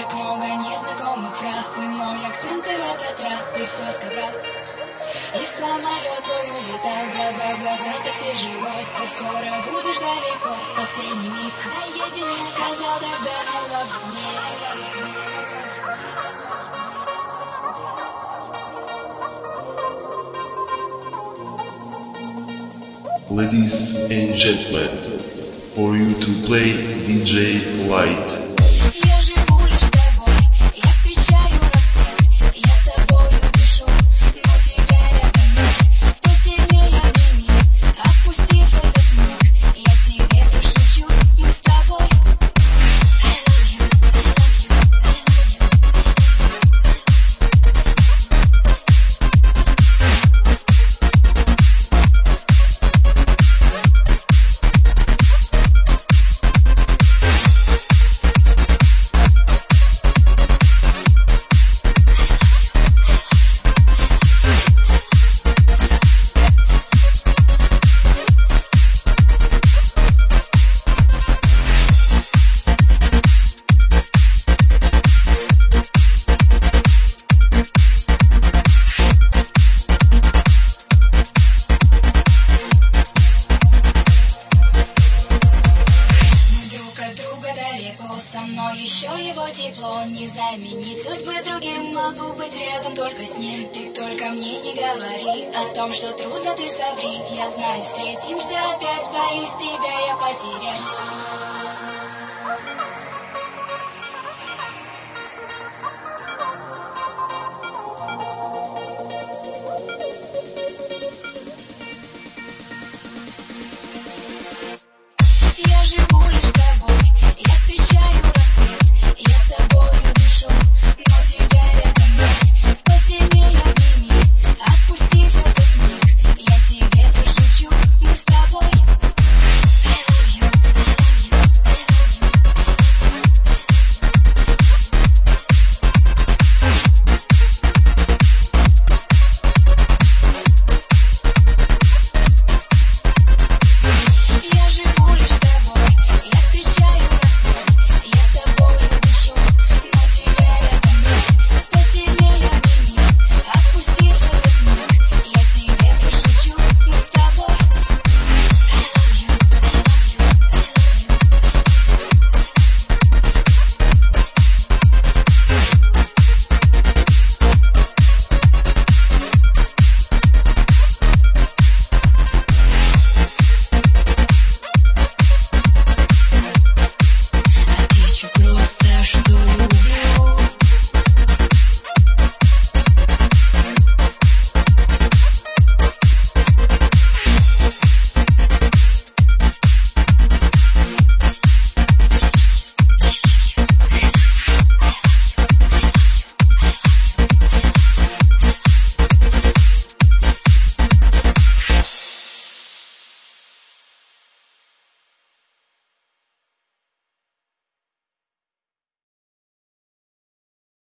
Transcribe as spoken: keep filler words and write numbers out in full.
так много незнакомых фраз, иной акцент, и в этот раз ты все сказал. И самолет твой улетал, глаза в глаза, так тяжело. Ты скоро будешь далеко, в последний миг наедине сказал тогда I love you, I love you, I love you. Ladies and gentlemen, for you to play ди джей Light. Я живу лишь тобой, я встречаю рассвет, я тобою дышу, но тебя рядом нет. Посильнее обними, отпустив этот миг, я тебе прошепчу, мы с тобой. I love you, I love you, со мной еще его тепло не заменить судьбы другим, могу быть рядом только с ним. Ты только мне не говори о том, что трудно, ты соври. Я знаю, встретимся опять, боюсь тебя я потерять.